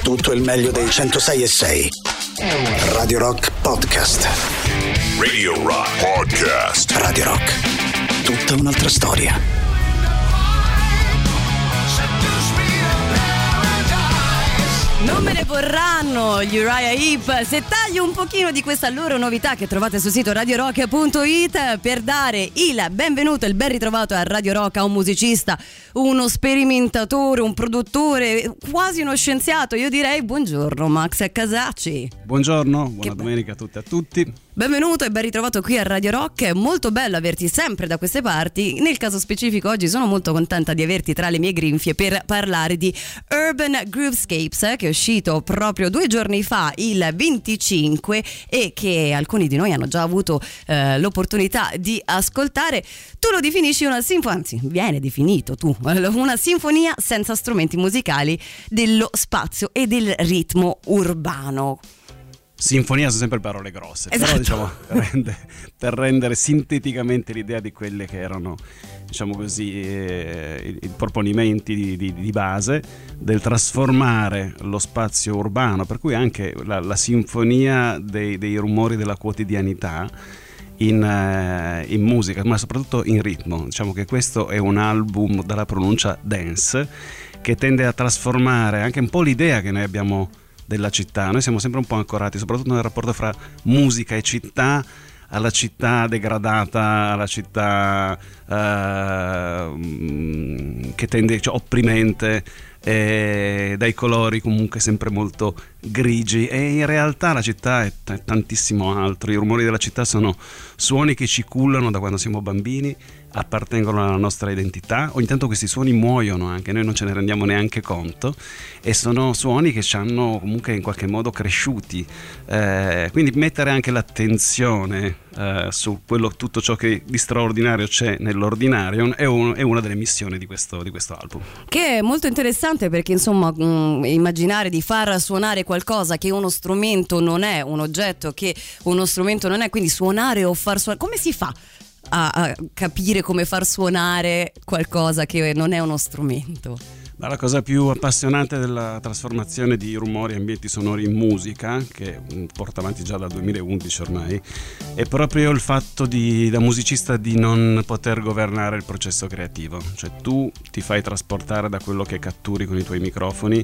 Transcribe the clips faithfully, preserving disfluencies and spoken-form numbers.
tutto il meglio dei centosei e sei. Radio Rock Podcast. Radio Rock Podcast. Radio Rock. Tutta un'altra storia. Non me ne vorranno gli Uriah Heep se taglio un pochino di questa loro novità che trovate sul sito radio rock punto it per dare il benvenuto e il ben ritrovato a Radio Rock a un musicista, uno sperimentatore, un produttore, quasi uno scienziato. Io direi buongiorno Max Casacci. Buongiorno, buona Che domenica a tutti e a tutti. Benvenuto e ben ritrovato qui a Radio Rock, è molto bello averti sempre da queste parti. Nel caso specifico oggi sono molto contenta di averti tra le mie grinfie per parlare di Urban Groovescapes, che è uscito proprio due giorni fa, il venticinque, e che alcuni di noi hanno già avuto eh, l'opportunità di ascoltare. Tu lo definisci una sinfonia, anzi viene definito tu, una sinfonia senza strumenti musicali dello spazio e del ritmo urbano. Sinfonia sono sempre parole grosse, Esatto. Però diciamo rende, per rendere sinteticamente l'idea di quelle che erano, diciamo così, eh, i, i proponimenti di, di, di base del trasformare lo spazio urbano, per cui anche la, la sinfonia dei, dei rumori della quotidianità in, eh, in musica, ma soprattutto in ritmo. Diciamo che questo è un album dalla pronuncia dance che tende a trasformare anche un po' l'idea che noi abbiamo della città. Noi siamo sempre un po' ancorati, soprattutto nel rapporto fra musica e città, alla città degradata, alla città uh, che tende, cioè, opprimente, eh, dai colori comunque sempre molto grigi, e in realtà la città è t- tantissimo altro. I rumori della città sono suoni che ci cullano da quando siamo bambini, appartengono alla nostra identità. Ogni tanto questi suoni muoiono anche, noi non ce ne rendiamo neanche conto, e sono suoni che ci hanno comunque in qualche modo cresciuti, eh, quindi mettere anche l'attenzione eh, su quello, tutto ciò che di straordinario c'è nell'ordinario è, un, è una delle missioni di questo, di questo album, che è molto interessante, perché insomma mh, immaginare di far suonare qualcosa che uno strumento non è, un oggetto che uno strumento non è, quindi suonare o far suonare, come si fa a, a capire come far suonare qualcosa che non è uno strumento? Ma la cosa più appassionante della trasformazione di rumori e ambienti sonori in musica, che porta avanti già dal duemilaundici ormai, è proprio il fatto di, da musicista, di non poter governare il processo creativo. Cioè tu ti fai trasportare da quello che catturi con i tuoi microfoni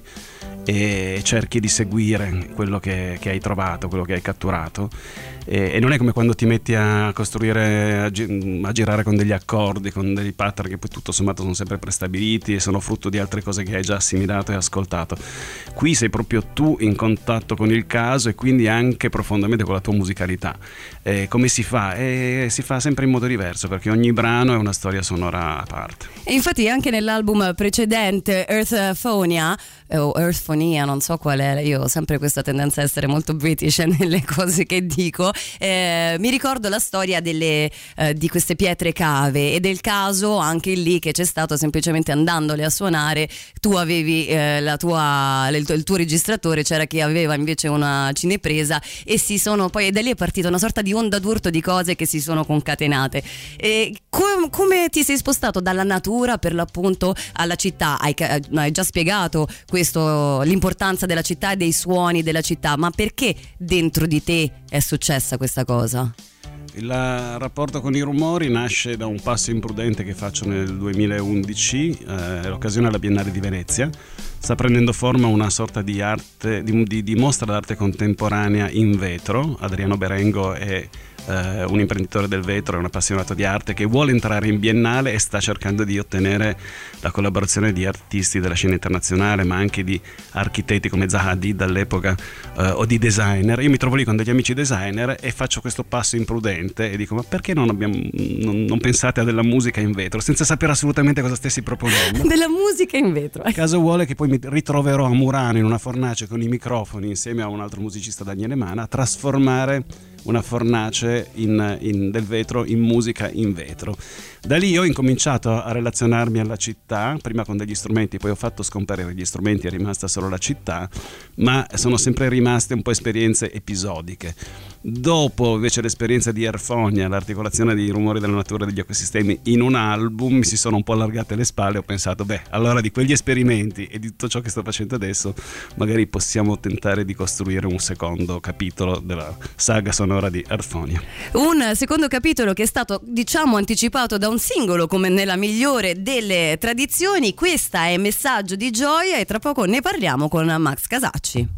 e cerchi di seguire quello che, che hai trovato, quello che hai catturato, e, e non è come quando ti metti a costruire, a, gi- a girare con degli accordi, con dei pattern che poi tutto sommato sono sempre prestabiliti e sono frutto di altre cose che hai già assimilato e ascoltato. Qui sei proprio tu in contatto con il caso e quindi anche profondamente con la tua musicalità. Eh, come si fa? Eh, si fa sempre in modo diverso, perché ogni brano è una storia sonora a parte. E infatti anche nell'album precedente, Earthphonia o Earthphonia, non so qual è, io ho sempre questa tendenza a essere molto british nelle cose che dico, eh, mi ricordo la storia delle, eh, di queste pietre cave, e del caso anche lì che c'è stato, semplicemente andandole a suonare tu avevi eh, la tua, il, tuo, il tuo registratore, c'era chi aveva invece una cinepresa, e si sono poi, da lì è partita una sorta di onda d'urto di cose che si sono concatenate. E com, come ti sei spostato dalla natura per l'appunto alla città? Hai, hai già spiegato questo, l'importanza della città e dei suoni della città, ma perché dentro di te è successa questa cosa? Il rapporto con i rumori nasce da un passo imprudente che faccio nel duemilaundici, eh, l'occasione alla Biennale di Venezia. Sta prendendo forma una sorta di arte, di, di, di mostra d'arte contemporanea in vetro. Adriano Berengo è eh, un imprenditore del vetro, è un appassionato di arte che vuole entrare in Biennale e sta cercando di ottenere la collaborazione di artisti della scena internazionale, ma anche di architetti come Zaha Hadid all'epoca, eh, o di designer. Io mi trovo lì con degli amici designer e faccio questo passo imprudente e dico: ma perché non, abbiamo, non, non pensate a della musica in vetro, senza sapere assolutamente cosa stessi proponendo? Della musica in vetro. Caso vuole che poi mi ritroverò a Murano in una fornace con i microfoni insieme a un altro musicista, Daniele Mana, a trasformare una fornace in, in, del vetro in musica in vetro. Da lì ho incominciato a relazionarmi alla città, prima con degli strumenti, poi ho fatto scomparire gli strumenti, è rimasta solo la città, ma sono sempre rimaste un po' esperienze episodiche. Dopo invece l'esperienza di Airphonia, l'articolazione dei rumori della natura degli ecosistemi in un album, mi si sono un po' allargate le spalle e ho pensato, beh, allora di quegli esperimenti e di tutto ciò che sto facendo adesso magari possiamo tentare di costruire un secondo capitolo della saga sonora di Airphonia. Un secondo capitolo che è stato, diciamo, anticipato da un singolo, come nella migliore delle tradizioni. Questa è Messaggio di gioia e tra poco ne parliamo con Max Casacci.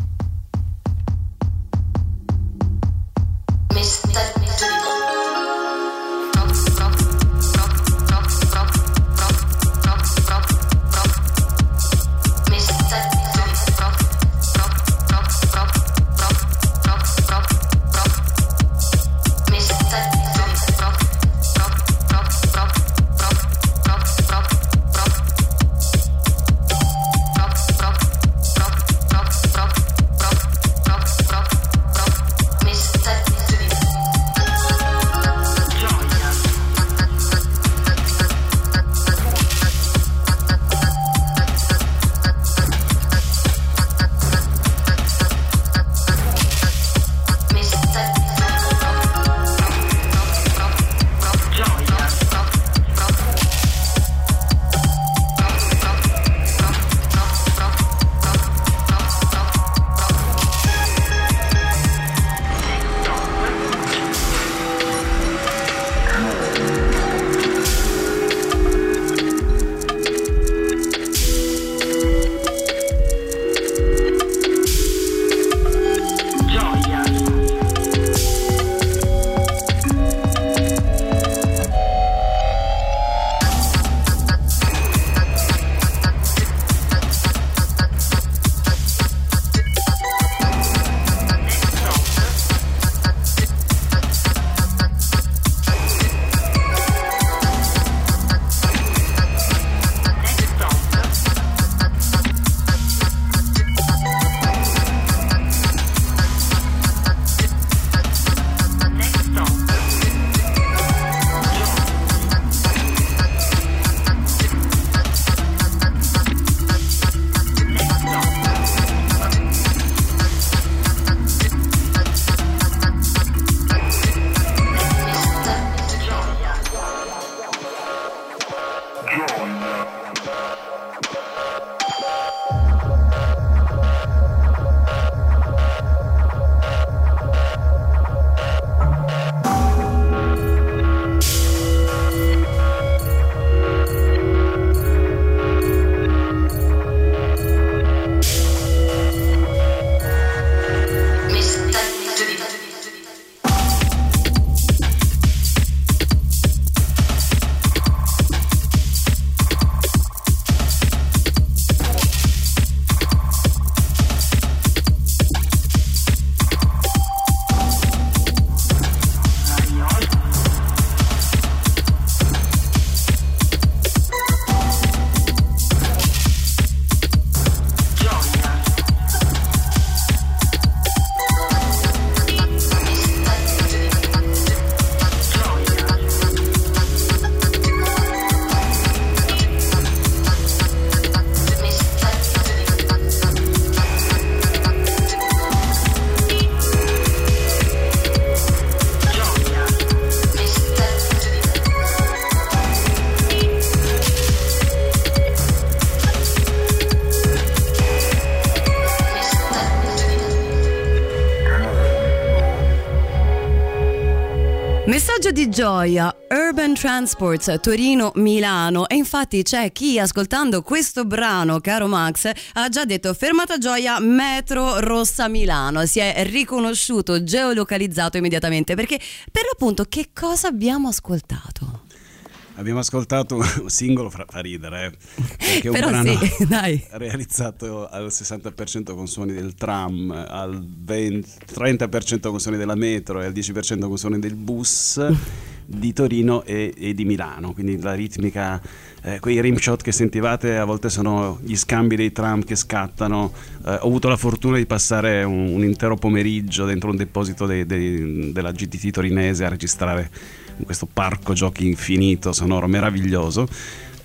Messaggio di gioia, Urban Transports Torino-Milano. E infatti c'è chi ascoltando questo brano, caro Max, ha già detto fermata gioia metro Rossa Milano, si è riconosciuto, geolocalizzato immediatamente, perché per l'appunto che cosa abbiamo ascoltato? Abbiamo ascoltato un singolo, fa, fa ridere, eh, perché è un Però brano sì, dai. realizzato al sessanta per cento con suoni del tram, al venti, trenta per cento con suoni della metro e al dieci per cento con suoni del bus di Torino e, e di Milano, quindi la ritmica, eh, quei rimshot che sentivate a volte sono gli scambi dei tram che scattano. Eh, ho avuto la fortuna di passare un, un intero pomeriggio dentro un deposito dei, dei, della G T T torinese a registrare in questo parco giochi infinito, sonoro, meraviglioso.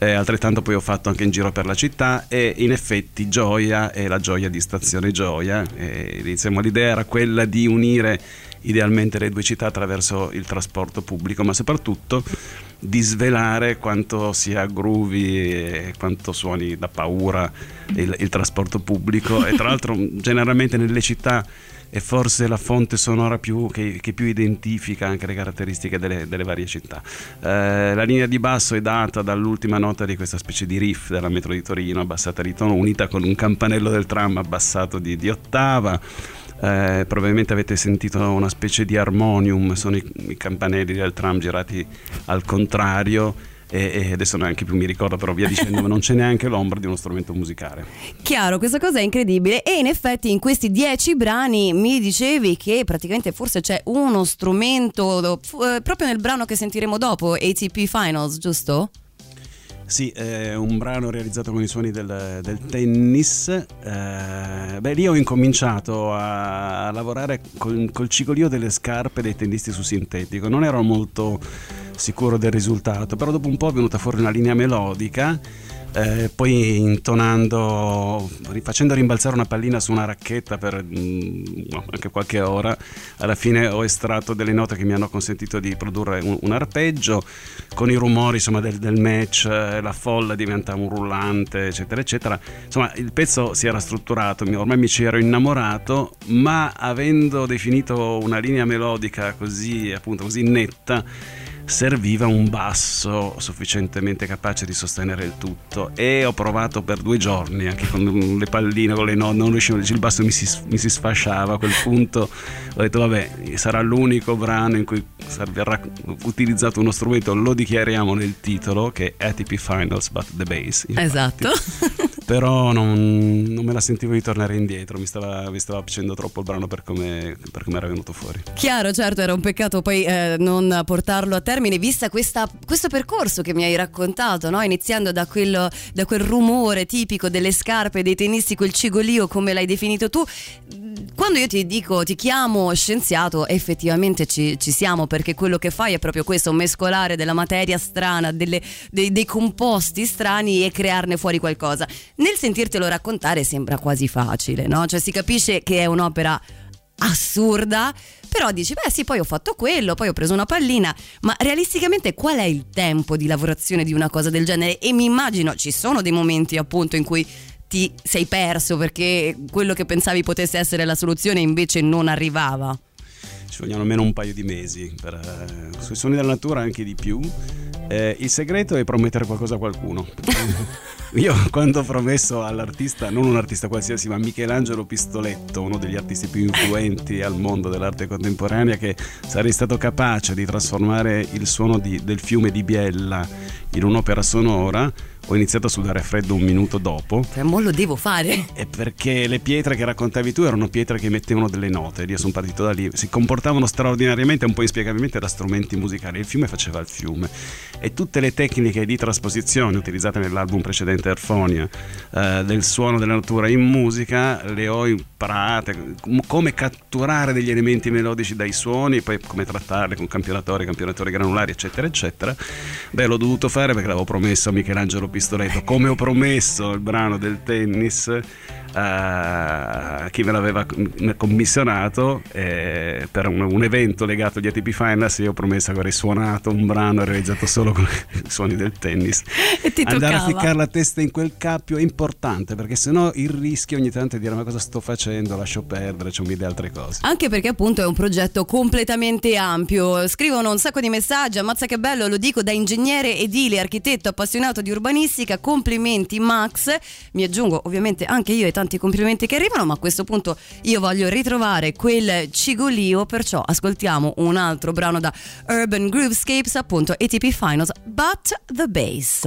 eh, altrettanto poi ho fatto anche in giro per la città, e in effetti Gioia è la gioia di Stazione Gioia, e iniziamo, l'idea era quella di unire idealmente le due città attraverso il trasporto pubblico, ma soprattutto di svelare quanto sia groovy e quanto suoni da paura il, il trasporto pubblico. E tra l'altro generalmente nelle città è forse la fonte sonora più, che, che più identifica anche le caratteristiche delle, delle varie città. Eh, la linea di basso è data dall'ultima nota di questa specie di riff della metro di Torino, abbassata di tono, unita con un campanello del tram abbassato di, di ottava. Eh, probabilmente avete sentito una specie di armonium, sono i, i campanelli del tram girati al contrario, e, e adesso neanche più mi ricordo, però via dicendo, ma non c'è neanche l'ombra di uno strumento musicale. Chiaro, questa cosa è incredibile. E in effetti in questi dieci brani mi dicevi che praticamente forse c'è uno strumento eh, proprio nel brano che sentiremo dopo, A T P Finals, giusto? Sì, è un brano realizzato con i suoni del, del tennis. Eh, beh, lì ho incominciato a, a lavorare col, col cigolio delle scarpe dei tennisti su sintetico. Non ero molto sicuro del risultato, però dopo un po' è venuta fuori una linea melodica. Eh, poi intonando, facendo rimbalzare una pallina su una racchetta per mh, anche qualche ora, alla fine ho estratto delle note che mi hanno consentito di produrre un, un arpeggio con i rumori, insomma, del, del match, eh, la folla diventa un rullante, eccetera eccetera. Insomma, il pezzo si era strutturato, ormai mi ci ero innamorato, ma avendo definito una linea melodica così, appunto, così netta, serviva un basso sufficientemente capace di sostenere il tutto, e ho provato per due giorni anche con le palline, con le note, non riuscivo, il basso mi si, mi si sfasciava. A quel punto ho detto vabbè, sarà l'unico brano in cui verrà utilizzato uno strumento, lo dichiariamo nel titolo, che è A T P Finals but the bass, infatti. Esatto. Però non, non me la sentivo di tornare indietro, mi stava, mi stava piacendo troppo il brano per come, per come era venuto fuori. Chiaro, certo, era un peccato poi eh, non portarlo a termine, vista questa, questo percorso che mi hai raccontato, no? Iniziando da, quello, da quel rumore tipico delle scarpe dei tennisti, quel cigolio come l'hai definito tu. Quando io ti dico, ti chiamo scienziato, effettivamente ci, ci siamo, perché quello che fai è proprio questo, mescolare della materia strana, delle, dei, dei composti strani e crearne fuori qualcosa. Nel sentirtelo raccontare sembra quasi facile, no? Cioè si capisce che è un'opera assurda, però dici beh sì, poi ho fatto quello, poi ho preso una pallina, ma realisticamente qual è il tempo di lavorazione di una cosa del genere? E mi immagino ci sono dei momenti appunto in cui ti sei perso perché quello che pensavi potesse essere la soluzione invece non arrivava. Ci vogliono almeno un paio di mesi per, eh, sui suoni della natura, anche di più. Eh, il segreto è promettere qualcosa a qualcuno. Io quando ho promesso all'artista, non un artista qualsiasi, ma Michelangelo Pistoletto, uno degli artisti più influenti al mondo dell'arte contemporanea, che sarei stato capace di trasformare il suono di, del fiume di Biella in un'opera sonora, ho iniziato a sudare freddo un minuto dopo. Cioè, mo lo devo fare. È perché le pietre che raccontavi tu erano pietre che mettevano delle note. Io sono partito da lì. Si comportavano straordinariamente, un po' inspiegabilmente, da strumenti musicali. Il fiume faceva il fiume. E tutte le tecniche di trasposizione utilizzate nell'album precedente, Erfonia, eh, del suono della natura in musica, le ho imparate. Come catturare degli elementi melodici dai suoni, poi come trattarli con campionatori, campionatori granulari, eccetera, eccetera. Beh, l'ho dovuto fare perché l'avevo promesso a Michelangelo Pistoletto, come ho promesso il brano del tennis a chi me l'aveva commissionato eh, per un, un evento legato agli A T P Finals. Io ho promesso che avrei suonato un brano realizzato solo con i suoni del tennis, e ti andare toccava. a ficcare la testa in quel cappio è importante, perché sennò il rischio ogni tanto è dire ma cosa sto facendo, lascio perdere, c'ho mille altre cose. Anche perché appunto è un progetto completamente ampio. Scrivono un sacco di messaggi, ammazza che bello, lo dico da ingegnere edile, architetto appassionato di urbanistica, complimenti Max. Mi aggiungo ovviamente anche io ai tanti complimenti che arrivano, ma a questo punto io voglio ritrovare quel cigolio, perciò ascoltiamo un altro brano da Urban Groovescapes, appunto A T P Finals but the bass.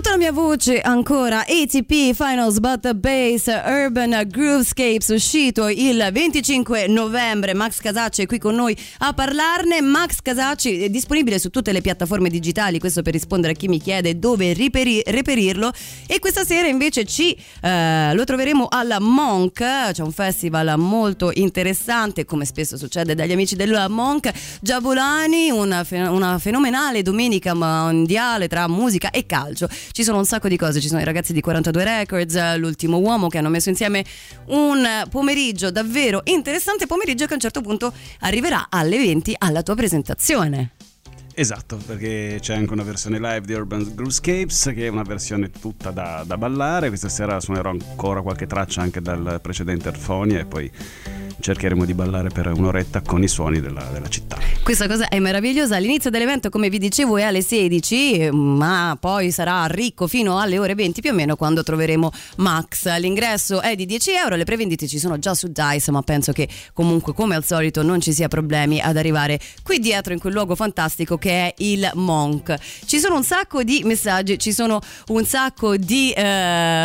Tutta la mia voce ancora, A T P Finals But The Bass Urban Groovescapes, uscito il venticinque novembre. Max Casacci è qui con noi a parlarne. Max Casacci è disponibile su tutte le piattaforme digitali, questo per rispondere a chi mi chiede dove riperi- reperirlo. E questa sera invece ci eh, lo troveremo alla Monk, c'è un festival molto interessante, come spesso succede dagli amici della Monk. Giabolani, una, fe- una fenomenale domenica mondiale tra musica e calcio. Ci sono un sacco di cose, ci sono i ragazzi di quarantadue Records, l'ultimo uomo, che hanno messo insieme un pomeriggio davvero interessante, pomeriggio che a un certo punto arriverà alle venti alla tua presentazione. Esatto, perché c'è anche una versione live di Urban Groovescapes, che è una versione tutta da, da ballare. Questa sera suonerò ancora qualche traccia anche dal precedente Earphonia e poi cercheremo di ballare per un'oretta con i suoni della, della città. Questa cosa è meravigliosa. All'inizio dell'evento, come vi dicevo, è alle sedici, ma poi sarà ricco fino alle ore venti più o meno, quando troveremo Max. L'ingresso è di dieci euro, le prevendite ci sono già su Dice, ma penso che comunque, come al solito, non ci sia problemi ad arrivare qui dietro in quel luogo fantastico che è il Monk. Ci sono un sacco di messaggi, ci sono un sacco di eh,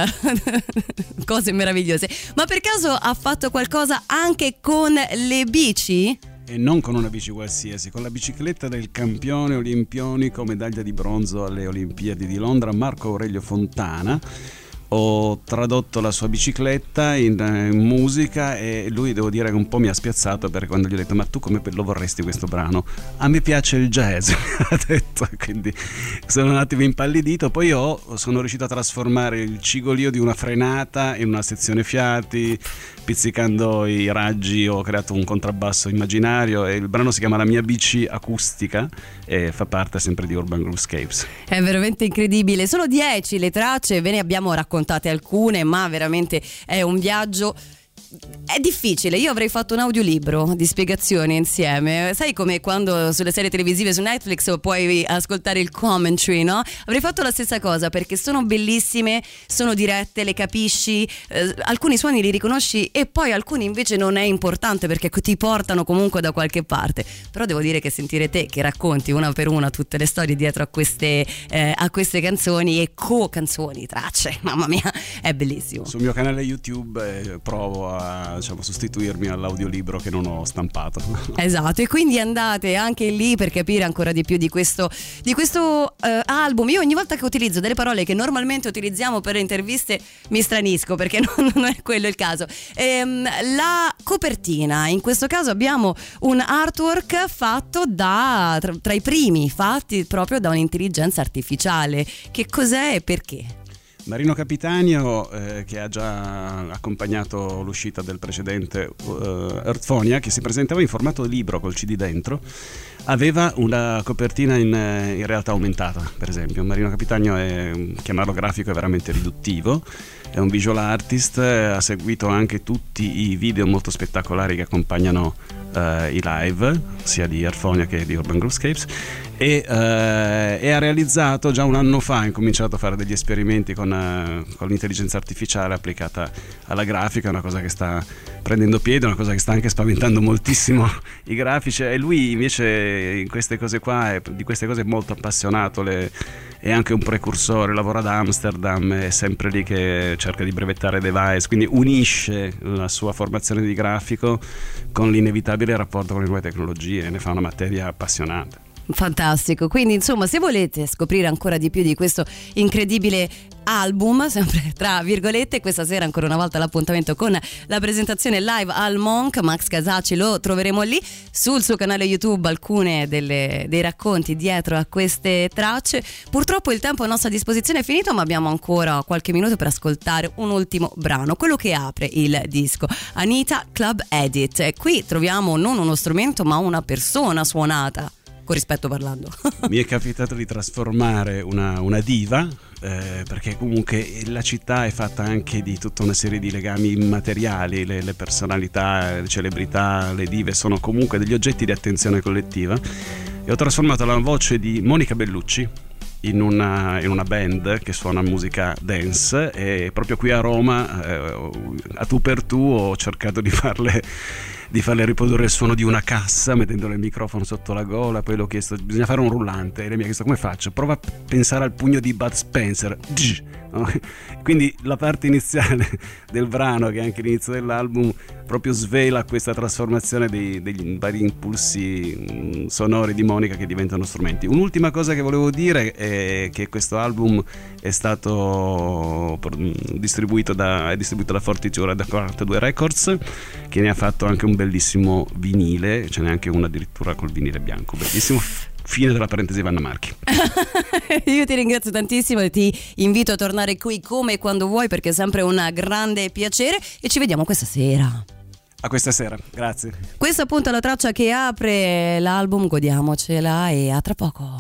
cose meravigliose. Ma per caso ha fatto qualcosa anche con le bici? E non con una bici qualsiasi, con la bicicletta del campione olimpionico, medaglia di bronzo alle Olimpiadi di Londra, Marco Aurelio Fontana. Ho tradotto la sua bicicletta in, in musica e lui, devo dire che un po' mi ha spiazzato, perché quando gli ho detto: ma tu come lo vorresti questo brano? A me piace il jazz, mi ha detto, quindi sono un attimo impallidito. Poi ho, sono riuscito a trasformare il cigolio di una frenata in una sezione fiati, pizzicando i raggi ho creato un contrabbasso immaginario e il brano si chiama La mia bici acustica e fa parte sempre di Urban Groovescapes. È veramente incredibile, sono dieci le tracce, ve ne abbiamo raccontate alcune, ma veramente è un viaggio. È difficile, io avrei fatto un audiolibro di spiegazioni insieme, sai come quando sulle serie televisive su Netflix puoi ascoltare il commentary, no? Avrei fatto la stessa cosa, perché sono bellissime, sono dirette, le capisci, eh, alcuni suoni li riconosci e poi alcuni invece non è importante perché ti portano comunque da qualche parte. Però devo dire che sentire te che racconti una per una tutte le storie dietro a queste, eh, a queste canzoni e co-canzoni, tracce, mamma mia, è bellissimo. Sul mio canale YouTube eh, provo a diciamo sostituirmi all'audiolibro che non ho stampato. Esatto, e quindi andate anche lì per capire ancora di più di questo di questo uh, album. Io ogni volta che utilizzo delle parole che normalmente utilizziamo per le interviste mi stranisco, perché non, non è quello il caso. Ehm, la copertina, in questo caso abbiamo un artwork fatto da tra, tra i primi fatti proprio da un'intelligenza artificiale. Che cos'è e perché? Marino Capitanio, eh, che ha già accompagnato l'uscita del precedente uh, Earthphonia, che si presentava in formato libro col C D dentro, aveva una copertina in, in realtà aumentata, per esempio. Marino Capitanio, è, chiamarlo grafico è veramente riduttivo, è un visual artist, ha seguito anche tutti i video molto spettacolari che accompagnano uh, i live, sia di Earthphonia che di Urban Groovescapes, e, uh, e ha realizzato già un anno fa, ha incominciato a fare degli esperimenti con, uh, con l'intelligenza artificiale applicata alla grafica, una cosa che sta prendendo piede, una cosa che sta anche spaventando moltissimo i grafici, e lui invece in queste cose qua è, di queste cose è molto appassionato, le, è anche un precursore, lavora ad Amsterdam, è sempre lì che cerca di brevettare device, quindi unisce la sua formazione di grafico con l'inevitabile rapporto con le nuove tecnologie, ne fa una materia appassionante. Fantastico, quindi insomma, se volete scoprire ancora di più di questo incredibile album, sempre tra virgolette, questa sera ancora una volta l'appuntamento con la presentazione live al Monk. Max Casacci lo troveremo lì sul suo canale YouTube, alcune delle, dei racconti dietro a queste tracce. Purtroppo il tempo a nostra disposizione è finito, ma abbiamo ancora qualche minuto per ascoltare un ultimo brano, quello che apre il disco, Anita Club Edit. E qui troviamo non uno strumento ma una persona suonata, con rispetto parlando. Mi è capitato di trasformare una, una diva, eh, perché comunque la città è fatta anche di tutta una serie di legami immateriali, le, le personalità, le celebrità, le dive sono comunque degli oggetti di attenzione collettiva, e ho trasformato la voce di Monica Bellucci in una, in una band che suona musica dance, e proprio qui a Roma eh, a tu per tu ho cercato di farle di farle riprodurre il suono di una cassa mettendole il microfono sotto la gola. Poi le ho chiesto bisogna fare un rullante e lei mi ha chiesto come faccio, prova a pensare al pugno di Bud Spencer, no? Quindi la parte iniziale del brano, che è anche l'inizio dell'album, proprio svela questa trasformazione dei, degli vari impulsi mh, sonori di Monica che diventano strumenti. Un'ultima cosa che volevo dire è che questo album è stato distribuito da, è distribuito da Fortitude da quarantadue Records, che ne ha fatto anche un bellissimo vinile, ce n'è anche uno addirittura col vinile bianco, bellissimo. Fine della parentesi Vanna Marchi. Io ti ringrazio tantissimo e ti invito a tornare qui come e quando vuoi, perché è sempre un grande piacere, e ci vediamo questa sera. A questa sera, grazie. Questa appunto è la traccia che apre l'album, godiamocela e a tra poco.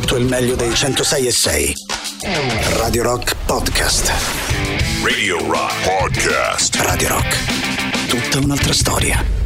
tutto il meglio dei centosei e sei. Radio Rock Podcast. Radio Rock Podcast. Radio Rock. Tutta un'altra storia.